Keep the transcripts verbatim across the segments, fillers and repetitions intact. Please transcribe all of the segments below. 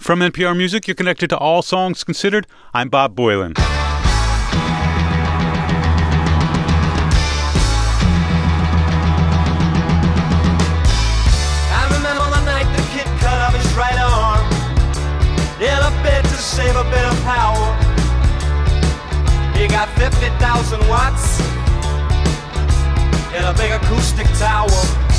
From N P R Music, you're connected to All Songs Considered. I'm Bob Boylan. I remember the night the kid cut off his right arm in a bid to save a bit of power. He got fifty thousand watts in a big acoustic tower.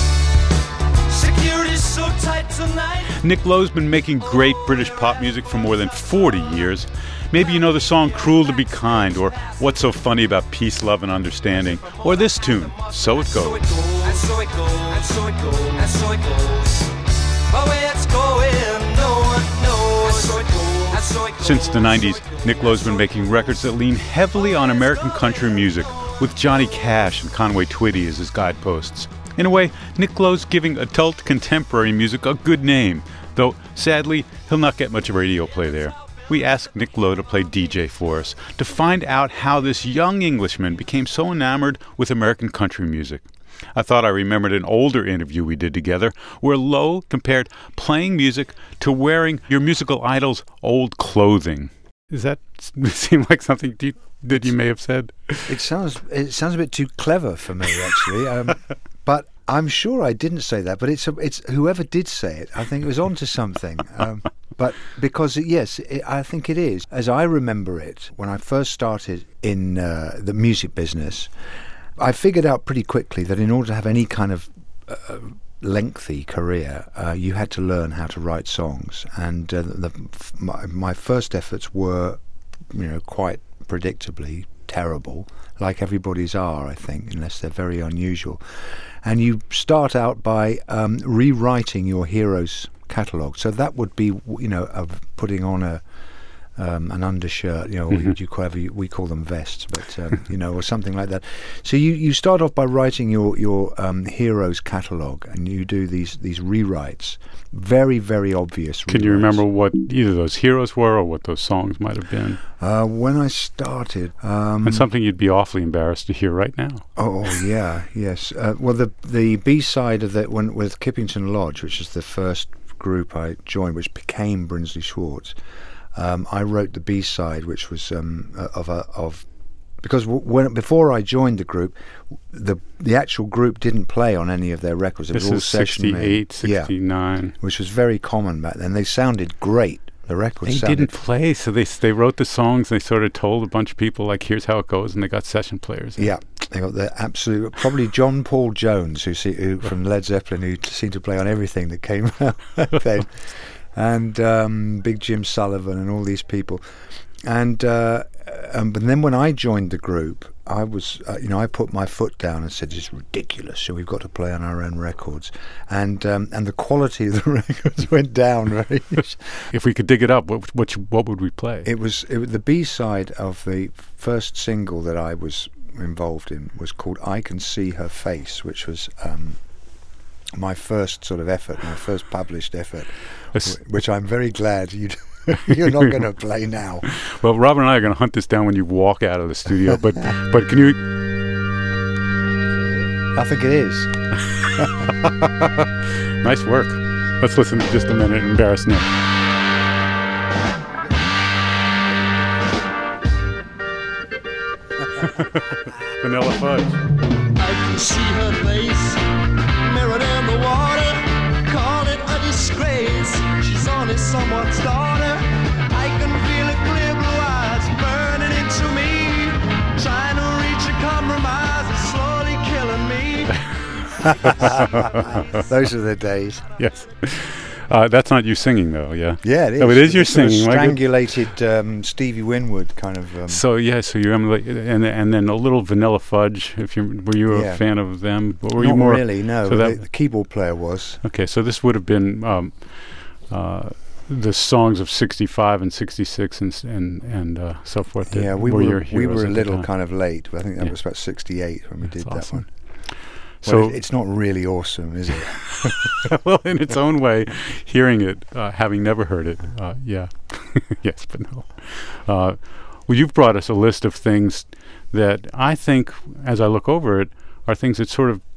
Security's so tight tonight. Nick Lowe's been making great British pop music for more than forty years. Maybe you know the song Cruel to Be Kind, or What's So Funny About Peace, Love and Understanding, or this tune, So It Goes. And so it goes, and so it goes, and so it goes. But where it's going, no one knows. And so it goes, and so it goes. Since the nineties, Nick Lowe's been making records that lean heavily on American country music, with Johnny Cash and Conway Twitty as his guideposts. In a way, Nick Lowe's giving adult contemporary music a good name, though, sadly, he'll not get much radio play there. We asked Nick Lowe to play D J for us, to find out how this young Englishman became so enamored with American country music. I thought I remembered an older interview we did together, where Lowe compared playing music to wearing your musical idol's old clothing. Does that seem like something you, that you may have said? It sounds it sounds a bit too clever for me, actually. Um, but I'm sure I didn't say that. But it's a, it's whoever did say it. I think it was onto something. Um, but because it, yes, it, I think it is. As I remember it, when I first started in uh, the music business, I figured out pretty quickly that in order to have any kind of uh, lengthy career, uh, you had to learn how to write songs. And uh, the, my, my first efforts were, you know, quite predictably terrible, like everybody's are, I think, unless they're very unusual. And you start out by um, rewriting your hero's catalogue. So that would be, you know, of putting on a um, an undershirt, you know, mm-hmm. or you call, we call them vests, but um, you know, or something like that. So you, you start off by writing your your um, hero's catalogue, and you do these these rewrites, very very obvious. Can rewrites. you remember what either those heroes were or what those songs might have been? Uh, when I started, um, and something you'd be awfully embarrassed to hear right now. Oh yeah, yes. Uh, well, the the B side of that one with Kippington Lodge, which is the first group I joined, which became Brinsley Schwarz. Um, I wrote the B side, which was um, of a of because w- when before I joined the group, the the actual group didn't play on any of their records. It this was all is session sixty-eight, made. sixty-nine, yeah, which was very common back then. They sounded great. The records they sounded didn't play, so they they wrote the songs. They sort of told a bunch of people, like, here's how it goes, and they got session players. Yeah, they got the absolute. Probably John Paul Jones, who, see, who from Led Zeppelin, who seemed to play on everything that came out then, and um, Big Jim Sullivan and all these people. And uh, um, but then when I joined the group, I was, uh, you know, I put my foot down and said, "It's ridiculous. So we've got to play on our own records," and um, and the quality of the records went down very much. If we could dig it up, what what, what would we play? It was it, the B side of the first single that I was involved in was called "I Can See Her Face," which was um, my first sort of effort, my first published effort, w- which I'm very glad you. You're not going to play now. Well, Robert and I are going to hunt this down when you walk out of the studio. But but can you? I think it is. Nice work. Let's listen to just a minute and embarrass Nick. Vanilla Fudge. I can see her face mirrored in the water. Call it a disgrace. She's only someone's daughter. I can feel her clear blue eyes burning into me. Trying to reach a compromise is slowly killing me. Those are the days. Yes. Uh, that's not you singing, though, yeah? Yeah, it is. Oh, it is your It's sort of singing. strangulated um, Stevie Winwood kind of. Um, So yeah, so you're and and then a little Vanilla Fudge. If you were you a Yeah. fan of them? Or were not you more really, no. So the, that, the keyboard player was. okay, so this would have been um, uh, the songs of sixty-five and sixty-six and s- and and uh, so forth. that Yeah, we were, were your we heroes were a at the little time. kind of late. I think that Yeah. was about sixty-eight when we That's did that awesome. one. So Well, it, it's not really awesome, is it? well, in its own way, hearing it, uh, having never heard it, uh, yeah, yes, but no. Uh, well, you've brought us a list of things that I think, as I look over it, are things that sort of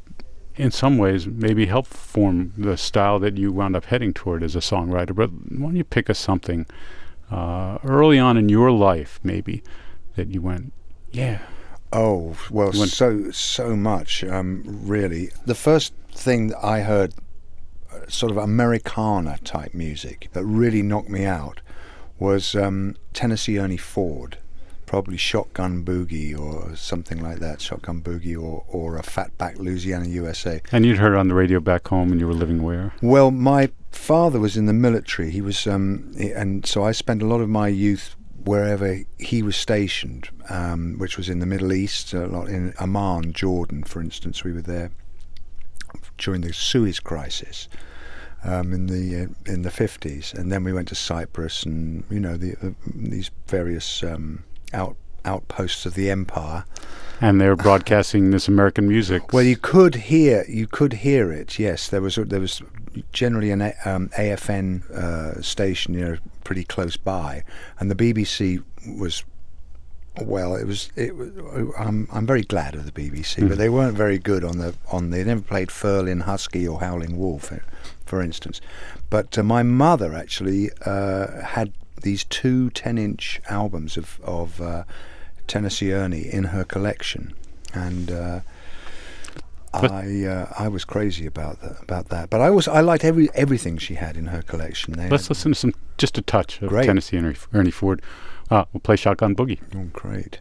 in some ways maybe helped form the style that you wound up heading toward as a songwriter. But why don't you pick us something uh, early on in your life, maybe, that you went, yeah. Oh, well, When- so so much, um, really. The first thing that I heard, uh, sort of Americana type music, that really knocked me out was um, Tennessee Ernie Ford, probably Shotgun Boogie or something like that, Shotgun Boogie or, or a Fatback Louisiana U S A. And you'd heard it on the radio back home, and you were living where? Well, my father was in the military. He was, um, he- and so I spent a lot of my youth wherever he was stationed, um, which was in the Middle East, a lot in Amman, Jordan, for instance. We were there during the Suez Crisis um, in the uh, in the fifties, and then we went to Cyprus, and you know the, uh, these various um, out outposts of the empire. And they were broadcasting this American music. Well, you could hear you could hear it. Yes, there was there was generally an A- um, A F N uh, station, you know, pretty close by, and the B B C was. Well, it was. It was. I'm. I'm very glad of the B B C, Mm. but they weren't very good on the. On they never played Furlin Husky or Howling Wolf, for instance. But uh, my mother actually uh, had these two ten-inch albums of of uh, Tennessee Ernie in her collection, and uh, But- I uh, I was crazy about that. About that. But I was. I liked every everything she had in her collection. They Let's had, listen to some, just a touch of Great. Tennessee Ernie, Ernie Ford. Uh, we'll play Shotgun Boogie. Oh, great.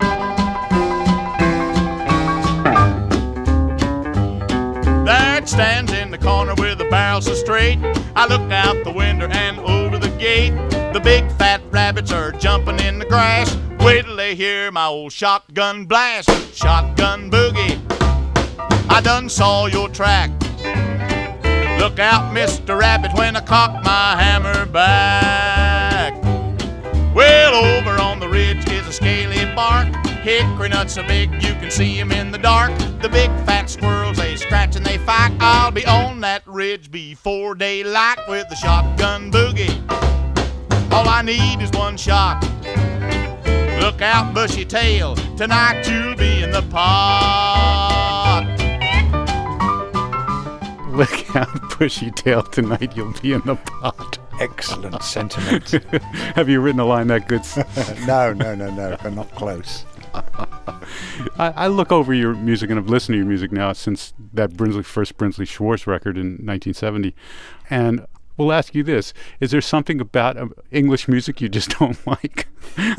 There it stands in the corner with the barrel so straight. I look out the window and over the gate. The big fat rabbits are jumping in the grass. Wait till they hear my old shotgun blast. Shotgun boogie, I done saw your track. Look out, Mister Rabbit, when I cock my hammer back. Well, over on the ridge is a scaly bark. Hickory nuts so big you can see 'em in the dark. The big fat squirrels, they scratch and they fight. I'll be on that ridge before daylight with the shotgun boogie. All I need is one shot. Look out, bushy tail, tonight you'll be in the pot. Look out, bushy tail, tonight you'll be in the pot. Excellent sentiment. Have you written a line that good? no, no, no, no. I'm not close. I, I look over your music, and I've listened to your music now since that Brinsley first Brinsley Schwartz record in nineteen seventy, and we'll ask you this: is there something about uh, English music you just don't like?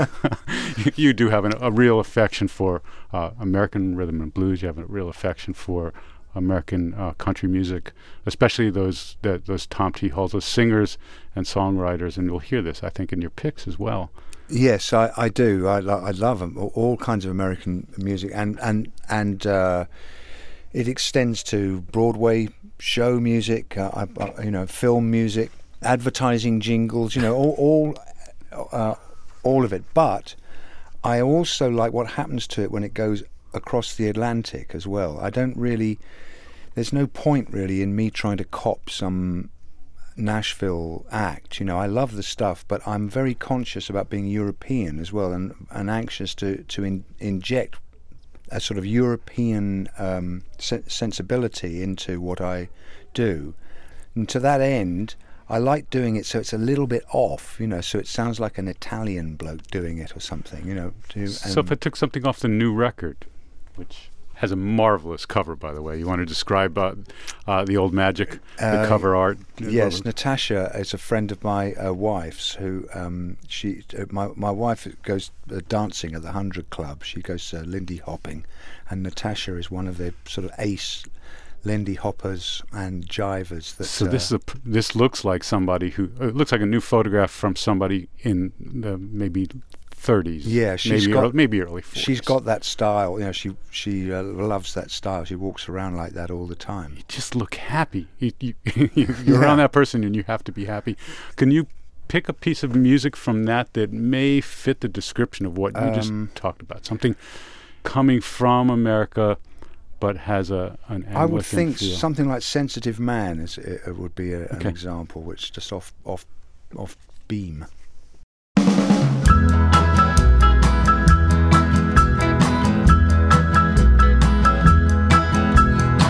you, you do have an, a real affection for uh, American rhythm and blues. You have a real affection for American uh, country music, especially those that those Tom T. Halls, those singers and songwriters, and you'll hear this, I think, in your picks as well. Yes, I, I do. I, lo- I love 'em, all- all kinds of American music, and and and uh, it extends to Broadway show music, uh, I, I, you know, film music, advertising jingles, you know, all all, uh, all of it. But I also like what happens to it when it goes across the Atlantic as well. I don't really. There's no point really in me trying to cop some Nashville act. You know, I love the stuff, but I'm very conscious about being European as well, and, and anxious to to in, inject a sort of European um, se- sensibility into what I do. And to that end, I like doing it so it's a little bit off, you know, so it sounds like an Italian bloke doing it or something, you know. To, So if I took something off the new record, which has a marvelous cover, by the way, you want to describe uh, uh, the old Magic, the Uh, cover art? Yes, Natasha is a friend of my uh, wife's. Who um, she, uh, my my wife goes uh, dancing at the Hundred Club. She goes uh, Lindy hopping, and Natasha is one of the sort of ace Lindy hoppers and jivers. That So uh, this is a, p- this looks like somebody who uh, it looks like a new photograph from somebody in the maybe thirties. Yeah, she's maybe got- early, maybe early forties. she's got that style. You know, she she uh, loves that style. She walks around like that all the time. You just look happy. You, you, you're Yeah. around that person and you have to be happy. Can you pick a piece of music from that that may fit the description of what you just Um, talked about? Something coming from America, but has a an I would Anglican think feel. something like "Sensitive Man" is uh, would be a, an Okay. example, which just off off off beam.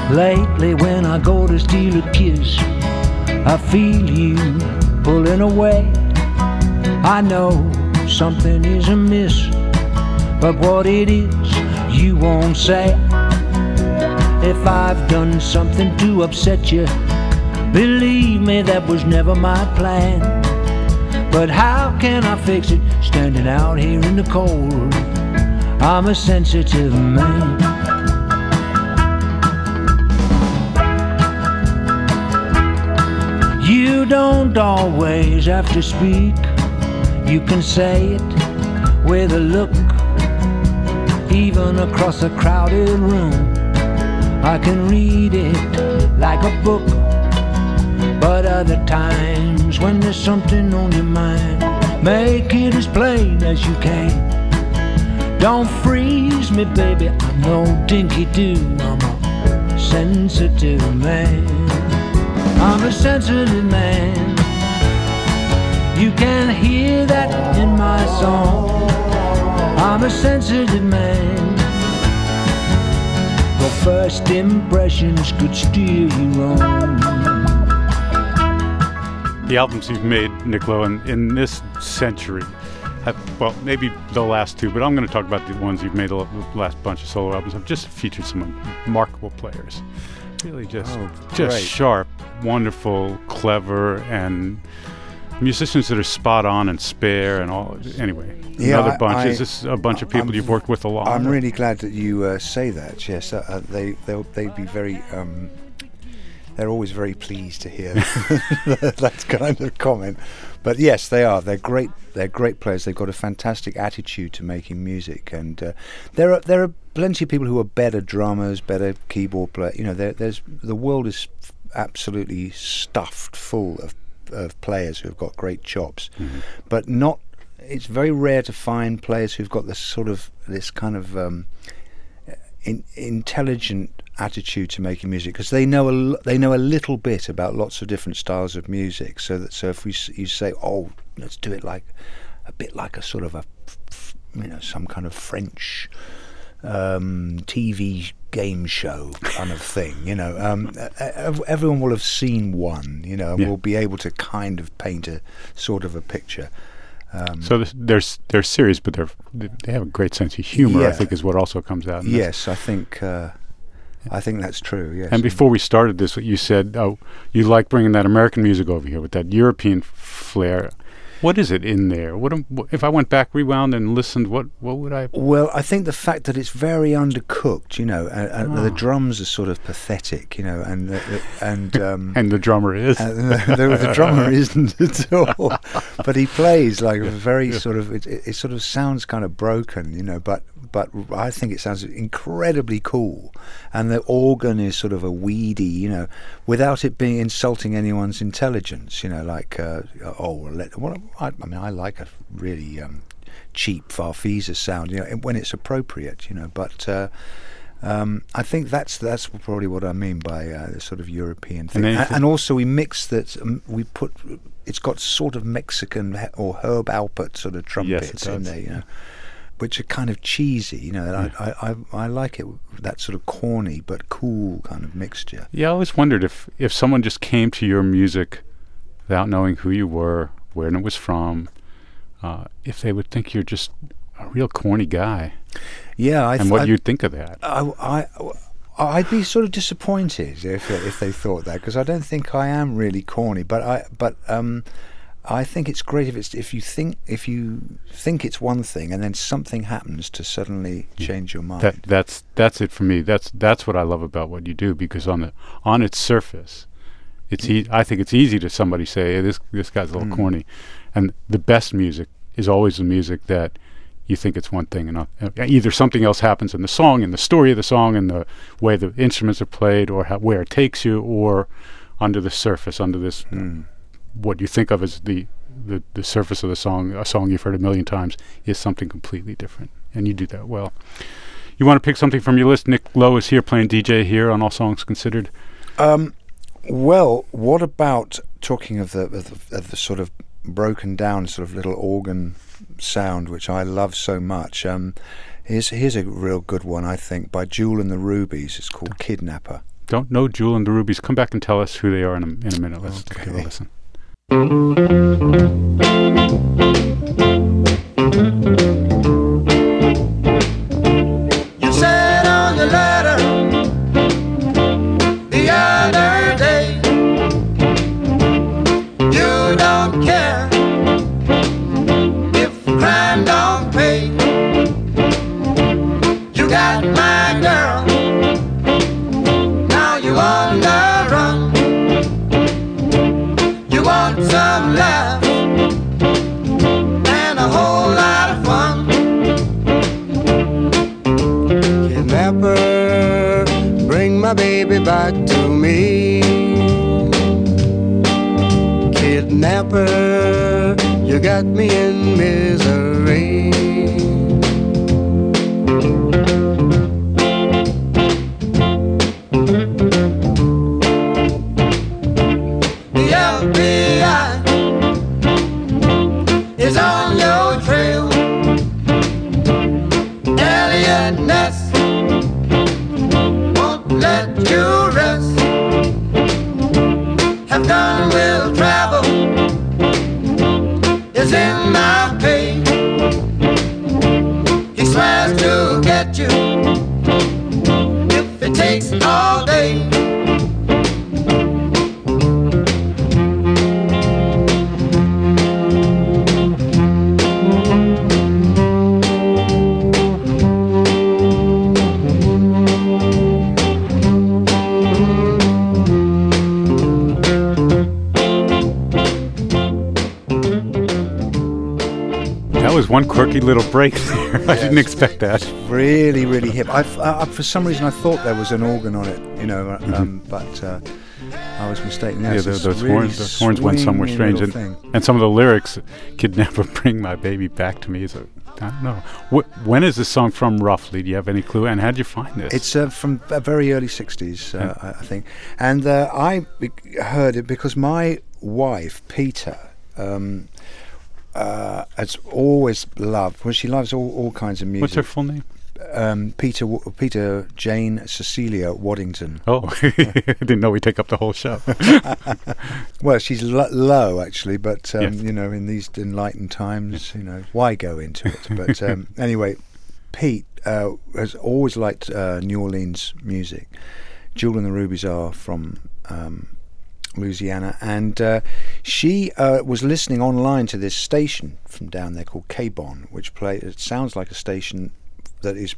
Lately when I go to steal a kiss, I feel you pulling away. I know something is amiss, but what it is you won't say. If I've done something to upset you, believe me, that was never my plan. But how can I fix it standing out here in the cold? I'm a sensitive man. You don't always have to speak. You can say it with a look, even across a crowded room. I can read it like a book, but other times when there's something on your mind, make it as plain as you can. Don't freeze me, baby, I'm no dinky-doo. I'm a sensitive man. I'm a sensitive man. You can hear that in my song. I'm a sensitive man. For first impressions could steer you wrong. The albums you've made, Nick Lowe, in, in this century have, well, maybe the last two, but I'm going to talk about the ones you've made, the last bunch of solo albums, have just featured some remarkable players. Really just, Oh, just great. sharp, wonderful, clever, and musicians that are spot on and spare and all. Anyway, Yeah, another I- bunch. I- Is this a bunch of people I'm- you've worked with a lot? I'm really glad that you uh, say that. Yes, uh, uh, they they'll they'd be very. Um, they're always very pleased to hear that kind of comment. But yes, they are. They're great. They're great players. They've got a fantastic attitude to making music, and uh, there are there are plenty of people who are better drummers, better keyboard players. You know, there, there's the world is f- absolutely stuffed full of of players who have got great chops, Mm-hmm. but not. It's very rare to find players who've got this sort of this kind of um, in, intelligent attitude to making music, because they know a l- they know a little bit about lots of different styles of music. So that so if we s- you say, oh, let's do it like a bit like a sort of a f- f- you know some kind of French um, T V game show kind of thing, you know, um, ev- everyone will have seen one, you know, and Yeah. will be able to kind of paint a sort of a picture. Um, So this, they're s- they're serious, but they're they have a great sense of humor. I Yeah. think is what also comes out. And that's- yes, I think uh, I think that's true. Yes, And before we started this, you said, "Oh, you like bringing that American music over here with that European flair." What is it in there? What am, wh- if I went back, rewound, and listened? What what would I? Well, I think the fact that it's very undercooked, you know, and, and the Oh. drums are sort of pathetic, you know, and the, the, and um, And the drummer is. and the, the, the drummer isn't at all, but he plays like a very sort of it, it, it sort of sounds kind of broken, you know, but but I think it sounds incredibly cool, and the organ is sort of a weedy, you know, without it being insulting anyone's intelligence, you know, like uh, oh, well, let, well, I, I mean, I like a really um, cheap Farfisa sound, you know, when it's appropriate, you know, but. Uh, Um, I think that's that's probably what I mean by uh, the sort of European thing, And then and, and also we mix that. Um, we put it's got sort of Mexican he- or Herb Alpert sort of trumpets in does. there, you know, which are kind of cheesy, you know. And Yeah. I, I, I, I like it, that sort of corny but cool kind of mixture. Yeah, I always wondered if if someone just came to your music without knowing who you were, where it was from, uh, if they would think you're just a real corny guy, Yeah, I and th- what I, you'd think of that. I, I, I'd be sort of disappointed if if they thought that, because I don't think I am really corny. But I but um, I think it's great if it's if you think if you think it's one thing and then something happens to suddenly change your mind. That that's that's it for me. That's that's what I love about what you do, because on the on its surface, it's e- I think it's easy to somebody say, hey, this this guy's a little Mm. corny, and the best music is always the music that you think it's one thing, and uh, either something else happens in the song, in the story of the song, in the way the instruments are played, or how, where it takes you, or under the surface, under this Mm. what you think of as the, the the surface of the song, a song you've heard a million times, is something completely different, and you do that well. You want to pick something from your list? Nick Lowe is here playing D J here on All Songs Considered. Um, well, what about talking of the, of the of the sort of broken down sort of little organ sound, which I love so much? Um, here's here's a real good one, I think, by Jewel and the Rubies. It's called Kidnapper. don't know Jewel and the Rubies. Come back and tell us who they are in a, in a minute. Let's Okay. give it a listen. You said on your letter the other day you don't care if crime don't pay. You got my girl, now you on the run. You want some love and a whole lot of fun. Kidnapper, bring my baby back to me. Kidnapper, you got me in misery. The F B I is on your trail. Elliot Ness won't let you rest. Have done will travel is in my pay. He swears to get you if it takes all day. That was one quirky little break there. I didn't expect that. Really, really hip. I, I, for some reason, I thought there was an organ on it, you know, um, but uh, I was mistaken. Yeah, Yes, those, it's those, really horns, those horns went somewhere swinging strange. little And, thing. and some of the lyrics, "Kidnapper, bring my baby back to me," is a, I don't know. Wh- when is this song from, roughly? Do you have any clue? And how did you find this? It's uh, from uh, very early sixties, uh, I, I think. And uh, I be- heard it because my wife, Peter, um, uh, has always loved, well, she loves all, all kinds of music. What's her full name? Um, Peter, W- Peter Jane Cecilia Waddington. Oh, I didn't know we take up the whole show. Well, she's lo- low, actually, but, um, Yes. you know, in these enlightened times, you know, why go into it? But um, anyway, Pete uh, has always liked uh, New Orleans music. Jewel and the Rubies are from um, Louisiana, and uh, she uh, was listening online to this station from down there called K-Bon, which play. It sounds like a station that is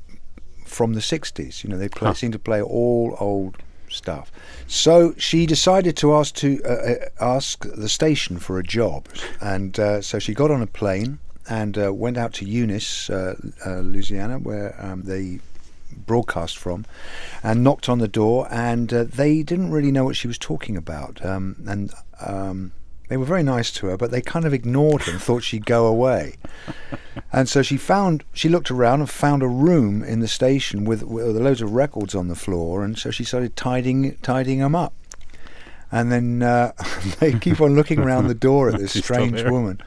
from the sixties. You know, they play, Huh. seem to play all old stuff. So she decided to ask to uh, uh, ask the station for a job, and uh, so she got on a plane and uh, went out to Eunice, uh, uh, Louisiana, where um, they broadcast from, and knocked on the door, and uh, they didn't really know what she was talking about, um, and um, they were very nice to her, but they kind of ignored her and thought she'd go away. And so she found, she looked around and found a room in the station with, with loads of records on the floor, and so she started tidying tidying them up. And then uh, they keep on looking around the door at this She's still strange there. woman.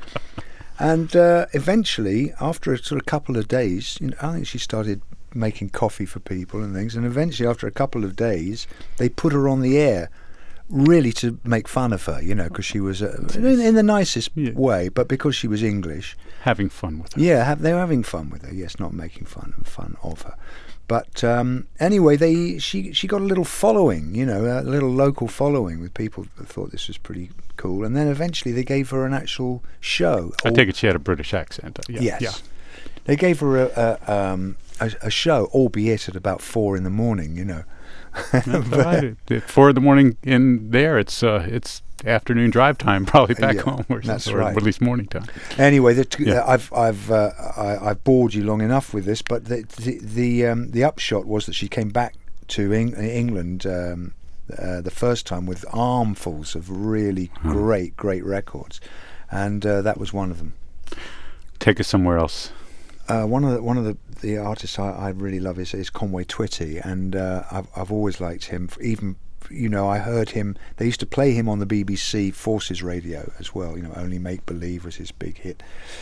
And uh, eventually, after a sort of couple of days, you know, I think she started making coffee for people and things. And eventually, after a couple of days, they put her on the air, really to make fun of her, you know, because she was uh, in, in the nicest Yeah. way, but because she was English. Having fun with it. Yeah, have, they were having fun with her. Yes, not making fun fun of her. But um, anyway, they she she got a little following, you know, a little local following with people that thought this was pretty cool. And then eventually they gave her an actual show. I All- take it she had a British accent. Uh, Yeah. Yes. Yeah. They gave her a a, um, a a show, albeit at about four in the morning, you know. That's all right. At- At four in the morning in there, it's uh, it's afternoon drive time, probably back Yeah, home, or, that's or right. at least morning time. Anyway, the t- Yeah. I've I've uh, I, I've bored you long enough with this, but the the the, um, the upshot was that she came back to Eng- England um, uh, the first time with armfuls of really great great records, and uh, that was one of them. Take us somewhere else. Uh, one of the, one of the, the artists I, I really love is, is Conway Twitty, and uh, I've I've always liked him. Even you know, I heard him. They used to play him on the B B C Forces Radio as well. You know, Only Make Believe was his big hit.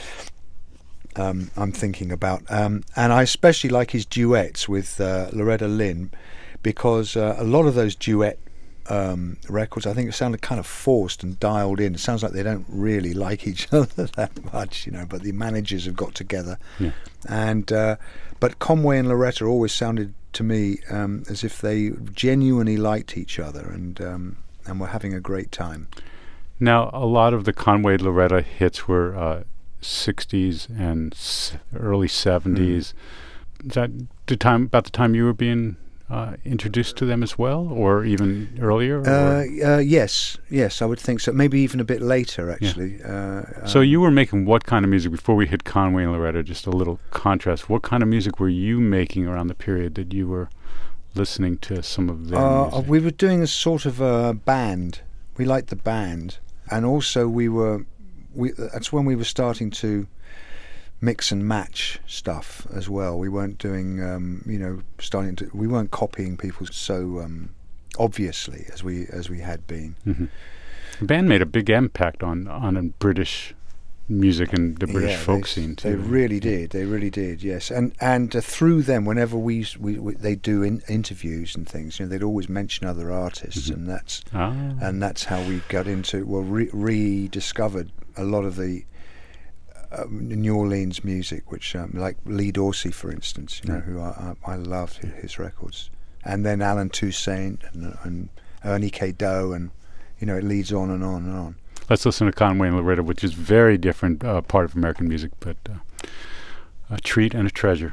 Um, I'm thinking about, um, and I especially like his duets with uh, Loretta Lynn, because uh, a lot of those duet um, records, I think, sounded kind of forced and dialed in. It sounds like they don't really like each other that much, you know. But the managers have got together, Yeah. and uh, but Conway and Loretta always sounded to me um, as if they genuinely liked each other and um, and were having a great time. Now, a lot of the Conway Loretta hits were uh, sixties and s- early seventies. Is that the time about the time you were being uh, introduced to them as well, or even earlier? Uh, or? uh, yes, yes, I would think so. Maybe even a bit later, actually. Uh, So um, you were making what kind of music before we hit Conway and Loretta? Just a little contrast. What kind of music were you making around the period that you were listening to some of their uh, music? we were doing a sort of a band. We liked the band, and also we were. We, that's when we were starting to mix and match stuff as well. We weren't doing, um, you know, starting to. We weren't copying people so um, obviously as we as we had been. Mm-hmm. The band made a big impact on on British music and the British Yeah, folk they, scene too. They really did. They really did. Yes, and and uh, through them, whenever we s- we, we they do in, interviews and things, you know, they'd always mention other artists, Mhm. and that's Ah. and that's how we got into well re- rediscovered a lot of the um, New Orleans music, which um, like Lee Dorsey, for instance, you know, Mm. who I, I, I loved his, his records, and then Alan Toussaint and, and Ernie K. Doe, and you know, it leads on and on and on. Let's listen to Conway and Loretta, which is very different uh, part of American music, but uh, a treat and a treasure.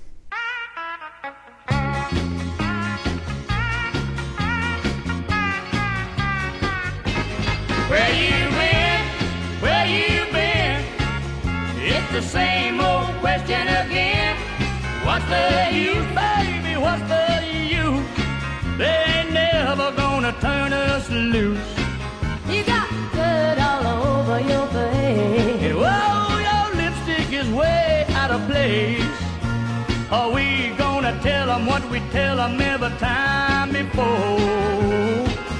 Where you been? Where you been? It's the same old question again. What's the use, baby? What's the use? They ain't never gonna turn us loose. You got dirt all over your face. And whoa, your lipstick is way out of place. Are we gonna tell them what we tell them every time before?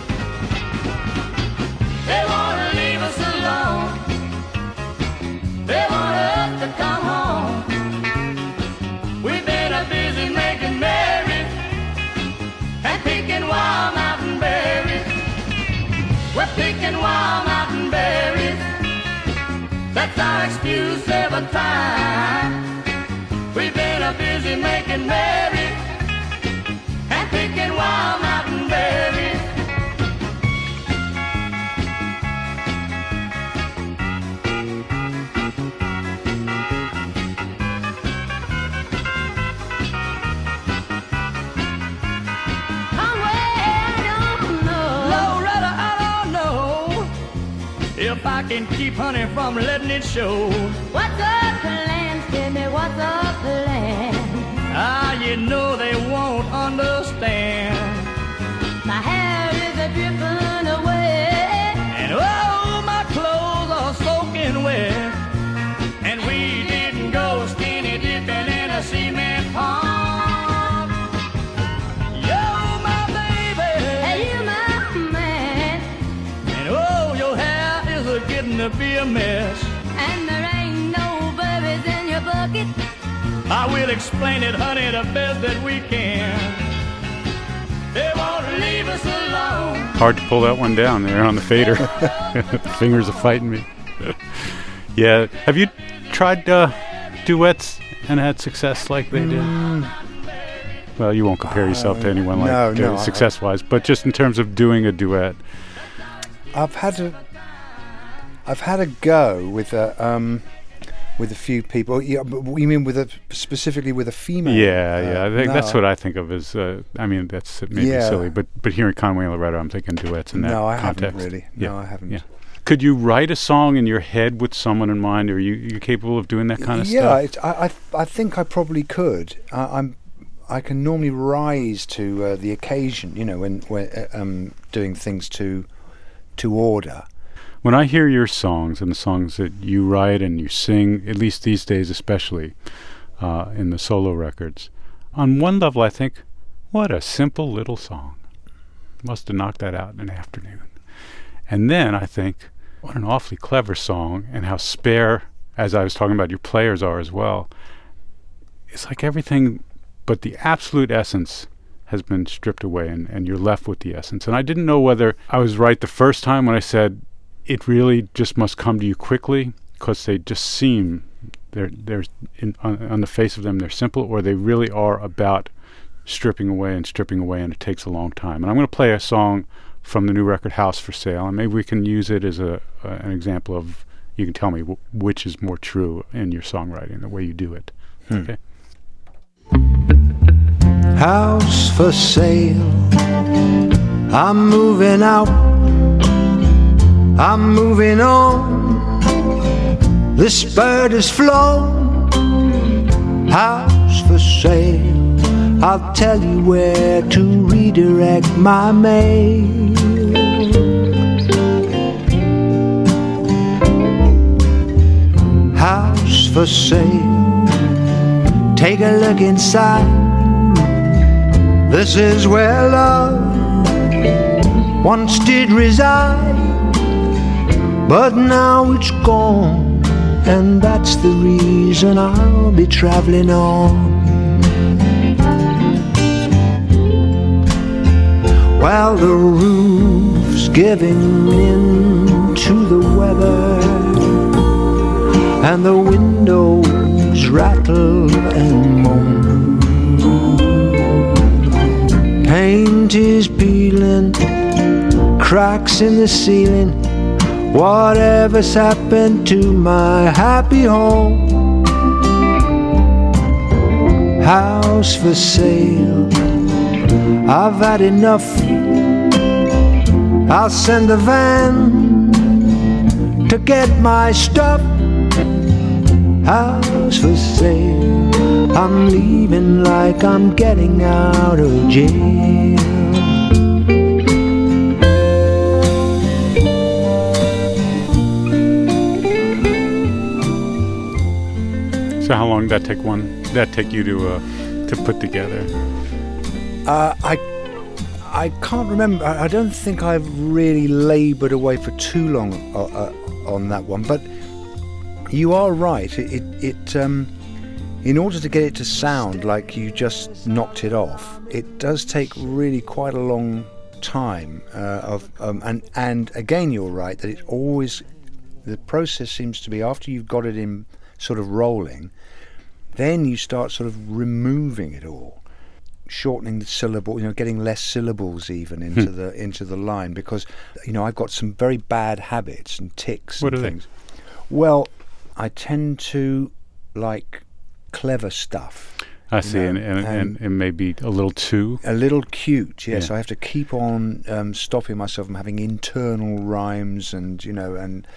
They wanna leave us alone. They want us to come home. We've been a busy making merry and picking wild mountain berries. We're picking wild mountain berries. That's our excuse every time. We've been a busy making merry and picking wild mountain berries. If I can keep honey from letting it show. What's the plan, Timmy? What's the plan? Ah, you know they won't understand. My hair is a dripping away, And oh, my clothes are soaking wet. And we didn't go skinny dipping in a cement pond. Yo, my baby. hey, you my man, And oh, your hair is a getting to be a mess. and there ain't no berries in your bucket. I will explain it, honey, the best that we can. They won't leave us alone. Hard to pull that one down there on the fader. The fingers are fighting me. Yeah. Have you tried uh, duets and had success like they did? Well, you won't compare yourself to anyone like no, no, uh, I- success-wise, but just in terms of doing a duet. I've had a, I've had a go with a, um, with a few people. Yeah, but you mean with a specifically with a female? Yeah, yeah. I think no, that's what I think of as. Uh, I mean, that's maybe Yeah. silly, but but hearing Conway and Loretta, I'm thinking duets in that No, I context. haven't really. Yeah. No, I haven't. Yeah. Could you write a song in your head with someone in mind? Are you you capable of doing that kind of yeah, stuff? it's, I, I I think I probably could. I, I'm I can normally rise to uh, the occasion. You know, when when uh, um doing things to to order. When I hear your songs and the songs that you write and you sing, at least these days especially, uh, in the solo records, on one level I think, what a simple little song. Must have knocked that out in an afternoon. And then I think, what an awfully clever song, and how spare, as I was talking about, your players are as well. It's like everything but the absolute essence has been stripped away, and, and you're left with the essence. And I didn't know whether I was right the first time when I said it really just must come to you quickly, because they just seem, they're, they're in, on, on the face of them, they're simple, or they really are about stripping away and stripping away, and it takes a long time. And I'm going to play a song from the new record, House for Sale, and maybe we can use it as a uh, an example of, you can tell me w- which is more true in your songwriting, the way you do it. Hmm. Okay. House for sale, I'm moving out, I'm moving on, this bird has flown. House for sale, I'll tell you where to redirect my mail. House for sale, take a look inside. This is where love once did reside, but now it's gone, and that's the reason I'll be traveling on. While the roof's giving in to the weather, and the windows rattle and moan, paint is peeling, cracks in the ceiling. Whatever's happened to my happy home? House for sale, I've had enough. I'll send a van to get my stuff. House for sale, I'm leaving like I'm getting out of jail. So how long did that take one? Did that take you to uh, to put together? Uh, I I can't remember. I, I don't think I've really laboured away for too long uh, uh, on that one. But you are right. It, it, it um, in order to get it to sound like you just knocked it off, it does take really quite a long time. Uh, of um, and and again, you're right that it always, the process seems to be, after you've got it in sort of rolling, then you start sort of removing it all, shortening the syllable, you know, getting less syllables even into the into the line, because, you know, I've got some very bad habits and tics What and are things. Well, I tend to like clever stuff. I see, know, and, and, and, and- and maybe a little too. A little cute, yes. Yeah. I have to keep on um, stopping myself from having internal rhymes and, you know, and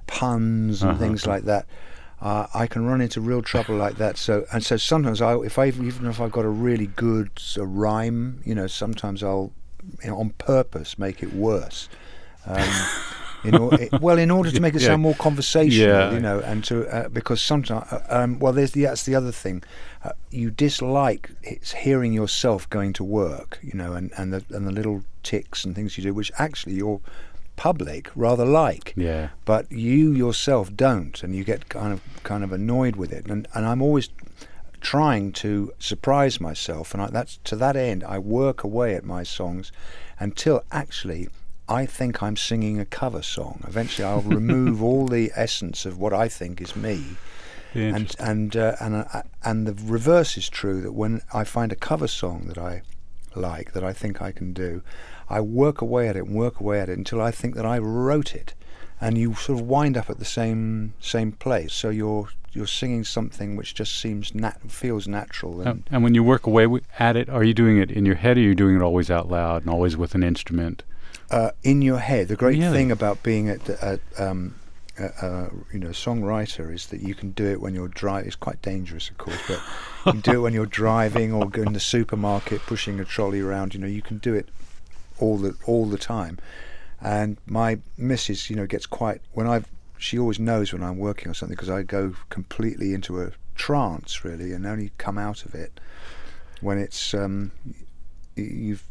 puns and Uh-huh. things like that. Uh, I can run into real trouble like that. So and so sometimes I, if I even if I've got a really good uh, rhyme, you know, sometimes I'll, you know, on purpose make it worse. Um, in or, it, well, in order to make it Yeah. sound more conversational, Yeah. you know, and to uh, because sometimes, uh, um, well, there's the, that's the other thing. Uh, you dislike it's hearing yourself going to work, you know, and and the and the little tics and things you do, which actually your public rather like. Yeah. But you yourself don't, and you get kind of kind of annoyed with it. And and I'm always trying to surprise myself, and I, that's to that end I work away at my songs until actually I think I'm singing a cover song. Eventually I'll remove all the essence of what I think is me. And Interesting. and uh, and uh, and the reverse is true, that when I find a cover song that I like, that I think I can do, I work away at it and work away at it until I think that I wrote it, and you sort of wind up at the same same place. So you're you're singing something which just seems nat- feels natural. And Um, and when you work away wi- at it, are you doing it in your head, or are you doing it always out loud and always with an instrument? uh, in your head, the great Really? thing about being a, a, um, a, a you know songwriter is that you can do it when you're driving. It's quite dangerous, of course, but you can do it when you're driving or going to the supermarket, pushing a trolley around. You know, you can do it all the all the time. And my missus, you know, gets quite when I she always knows when I'm working on something, because I go completely into a trance really, and only come out of it when it's um, y- you've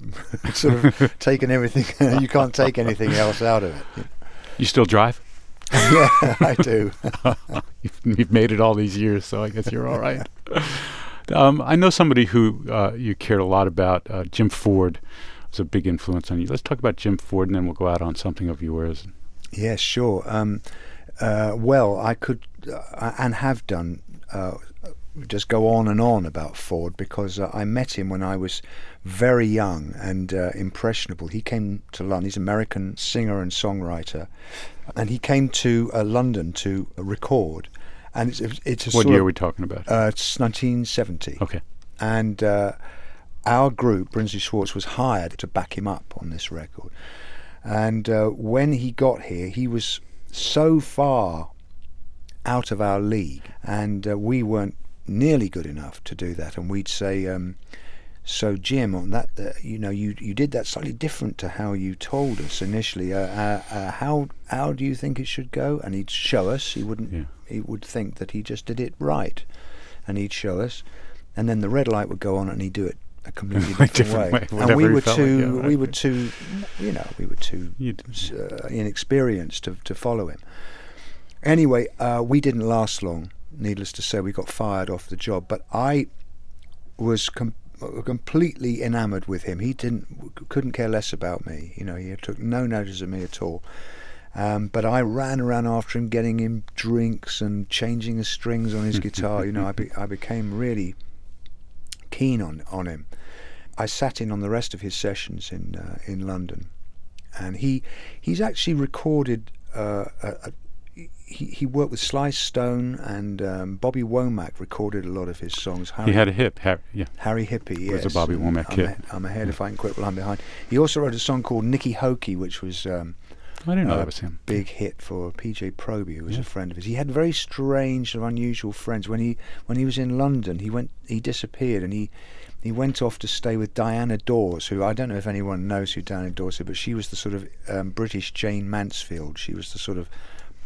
sort of taken everything. You can't take anything else out of it. You still drive? Yeah, I do. you've, you've made it all these years, so I guess you're all right. Um, I know somebody who uh, you cared a lot about. Uh, Jim Ford was a big influence on you. Let's talk about Jim Ford, and then we'll go out on something of yours. Yes, sure. Um, uh, well, I could uh, and have done uh, just go on and on about Ford because uh, I met him when I was very young and uh, impressionable. He came to London. He's an American singer and songwriter, and he came to uh, London to record. And it's, it's a what sort year of, are we talking about? Uh, it's nineteen seventy. Okay. And uh, our group, Brinsley Schwarz, was hired to back him up on this record. And uh, when he got here, he was so far out of our league, and uh, we weren't nearly good enough to do that. And we'd say, um, so Jim, on that, uh, you know, you you did that slightly different to how you told us initially. Uh, uh, uh, how how do you think it should go? And he'd show us. He wouldn't. Yeah. He would think that he just did it right, and he'd show us. And then the red light would go on, and he'd do it a completely different, different way. way, And whatever we he were felt too, like, yeah, right. we were too, you know, we were too You'd- uh, inexperienced to to follow him. Anyway, uh, we didn't last long. Needless to say, we got fired off the job. But I was com- completely enamoured with him. He didn't, couldn't care less about me. You know, he took no notice of me at all. Um, but I ran around after him, getting him drinks and changing the strings on his guitar. You know, I, be, I became really keen on, on him. I sat in on the rest of his sessions in uh, in London, and he he's actually recorded. Uh, a, a, he he worked with Sly Stone, and um, Bobby Womack recorded a lot of his songs. Harry, He had a hip. Har- yeah. Harry Hippie, yes. Was a Bobby and Womack I'm, kid. a, I'm ahead if I can quit while I'm behind. He also wrote a song called Nicky Hokey, which was. Um, I didn't know Uh, that was him. big hit for P J Proby, who was Yeah. a friend of his. He had very strange and unusual friends. When he when he was in London, he went he disappeared, and he he went off to stay with Diana Dawes, who I don't know if anyone knows who Diana Dawes is, but she was the sort of um, British Jane Mansfield. She was the sort of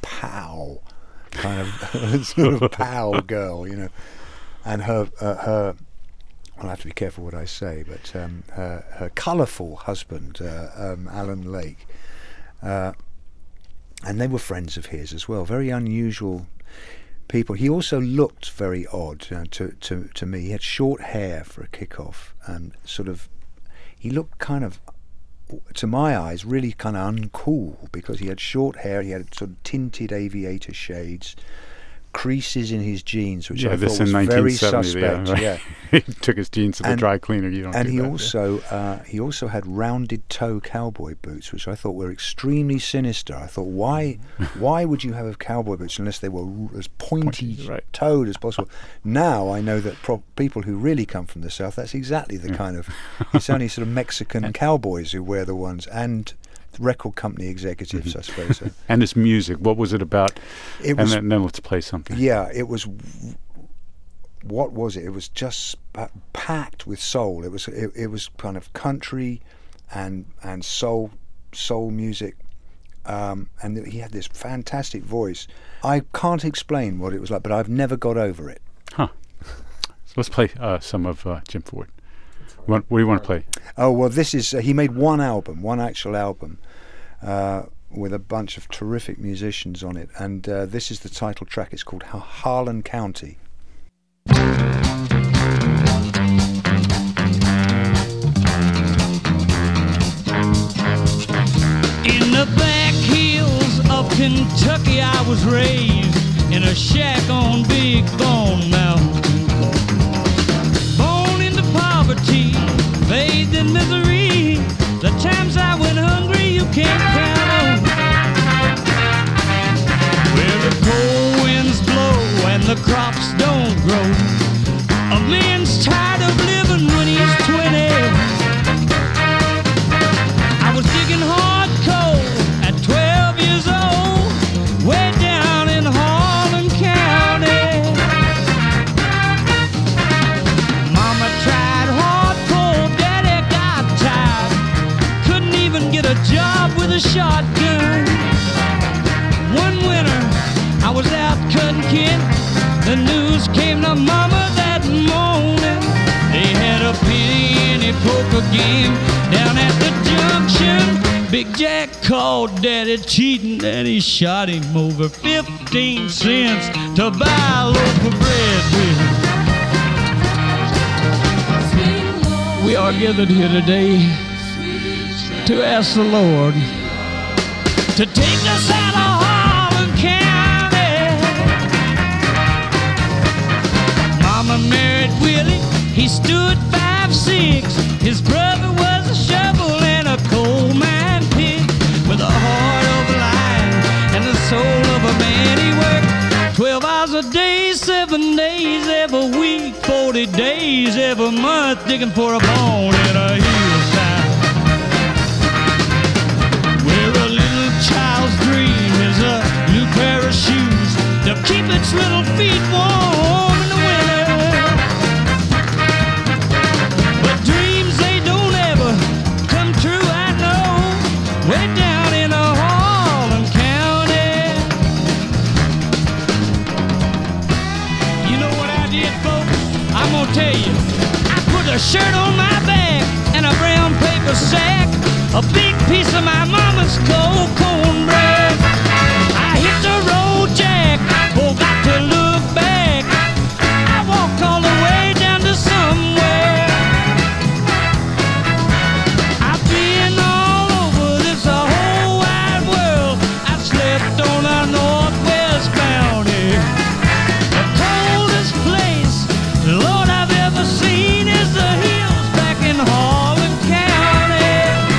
pow kind of sort of pow girl, you know. And her uh, her I'll have to be careful what I say, but um, her her colourful husband, uh, um, Alan Lake. Uh, and they were friends of his as well. Very unusual people. He also looked very odd uh, to, to to me. He had short hair for a kick-off, and sort of, he looked kind of, to my eyes, really kind of uncool because he had short hair. He had sort of tinted aviator shades, creases in his jeans, which Yeah, I this thought in was very nineteen seventy. suspect. Yeah, right. Yeah. He took his jeans to the And- dry cleaner. You don't And do he that, yeah. also uh, he also had rounded toe cowboy boots, which I thought were extremely sinister. I thought, why why would you have cowboy boots unless they were r- as pointy Pointy, right. toed as possible? Now I know that pro- people who really come from the South, that's exactly the kind of, it's only sort of Mexican cowboys who wear the ones, and record company executives, I suppose. So. And this music, what was it about? It and was then, then let's play something. Yeah, it was. What was it? It was just pa- packed with soul. It was. It, it was kind of country, and and soul, soul music, um, and he had this fantastic voice. I can't explain what it was like, but I've never got over it. Huh. So let's play uh, some of uh, Jim Ford. What, what do you want to play? Oh well, this is. Uh, he made one album, one actual album, uh, with a bunch of terrific musicians on it, and uh, this is the title track. It's called Ha- Harlan County. In the back hills of Kentucky, I was raised in a shack on Big Bone Mountain. Born into poverty, bathed in misery. The times I went hungry, you can't count on. Where the cold winds blow and the crops don't grow. A man's tired of living when he's twenty. I was digging hard coal at twelve years old, way down in Harlan County. Mama tried hardcore, daddy got tired, couldn't even get a job with a shotgun. One winter I was out cutting kid, the news came to mama that morning. They had a penny poker game down at the junction. Big Jack called daddy cheating and he shot him over fifteen cents to buy a loaf of bread with. We are gathered here today to ask the Lord to take us out of Harlan County. Mama married Willie, he stood five six. His brother was a shovel and a coal mine pig. With a heart of a lion and the soul of a man, he worked twelve hours a day, seven days every week, forty days every month, digging for a bone in a hillside. Where a little child's dream is a new pair of shoes to keep its little feet warm in the winter. But dreams, they don't ever come true, I know. Way down in a Harlan County. You know what I did, folks? I'm gonna tell you. I put a shirt on my back and a brown paper sack, a big piece of my mama's cold cornbread. I hit the road, Jack, forgot to look back. I walked all the way down to somewhere. I've been all over this uh, whole wide world. I slept on a northwest bounty. The coldest place, Lord, I've ever seen is the hills back in Harlan County.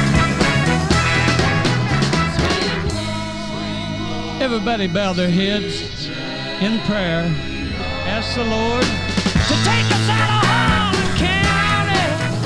Everybody bow their heads in prayer. Ask the Lord to take us out of Harlan County.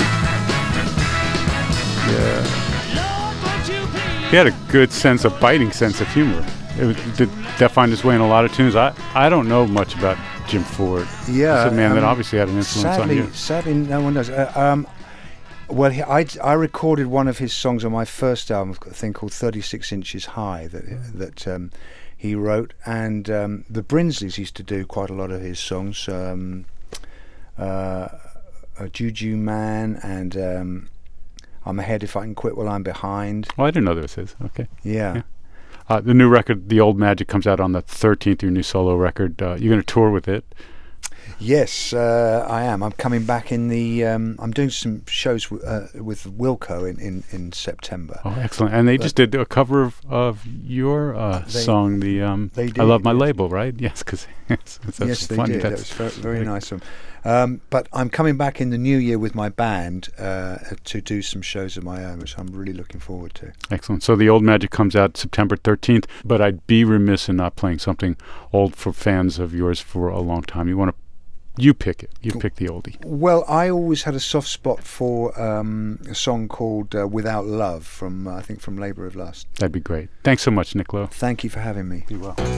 Yeah. Lord, won't you please? He had a good sense, a biting sense of humor. It was, did that find its way in a lot of tunes? I, I don't know much about Jim Ford. Yeah, He's a man that um, obviously had an influence sadly, on you. Sadly, no one does. Uh, um, well, he, I, I recorded one of his songs on my first album, a thing called thirty-six Inches High, that that um, he wrote, and um, the Brinsleys used to do quite a lot of his songs. Um, uh, a Juju Man and um, I'm Ahead If I Can Quit While I'm Behind. Oh, I didn't know that was his. Okay. Yeah. Yeah. Uh, the new record, The Old Magic, comes out on the thirteenth, your new solo record. Uh, you're going to tour with it. Yes, uh, I am. I'm coming back in the. Um, I'm doing some shows w- uh, with Wilco in, in, in September. Oh, excellent. And they But- just did a cover of, of your uh, They- song, the um, they I did, Love My yes. Label, right? Yes, because it's, it's Yes, so they funny. did. That That's was very, very very- nice of them. Um, but I'm coming back in the new year with my band uh, to do some shows of my own, which I'm really looking forward to. Excellent. So The Old Magic comes out September thirteenth, but I'd be remiss in not playing something old for fans of yours for a long time. You want to, you pick it. You pick the oldie. Well, I always had a soft spot for um, a song called uh, Without Love from, uh, I think, from Labour of Lust. That'd be great. Thanks so much, Nick Lowe. Thank you for having me. Be well.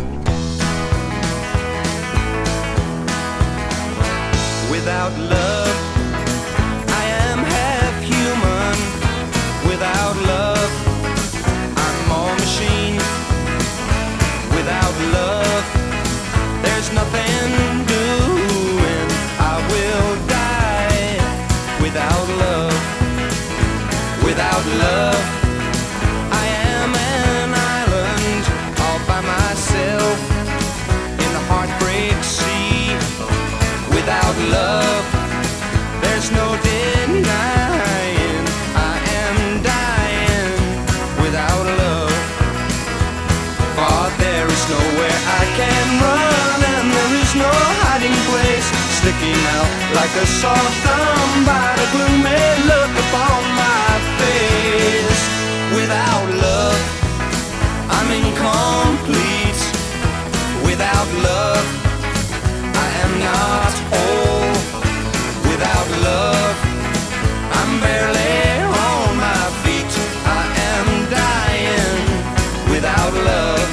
Without love, I am half human. Without love, I'm more machine. Without love, there's nothing doing. I will die without love. Without love, I am an island all by myself in the heartbreak sea. Without love, there's no denying I am dying without love. For there is nowhere I can run, and there is no hiding place, sticking out like a sore thumb by the gloomy look upon my face. Without love, I'm incomplete. Without love, I am not whole. Without love, I'm barely on my feet. I am dying without love.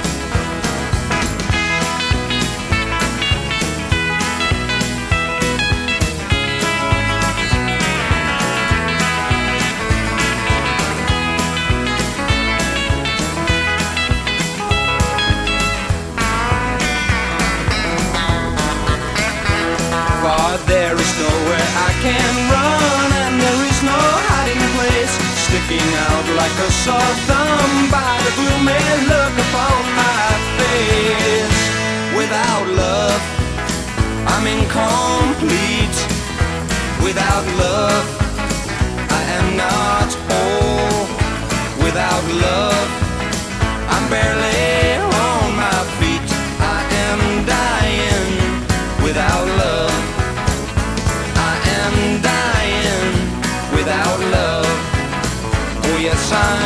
For there is nowhere I can run, and there is no hiding place, sticking out like a sore thumb by the gloomy look upon my face. Without love, I'm incomplete. Without love, time.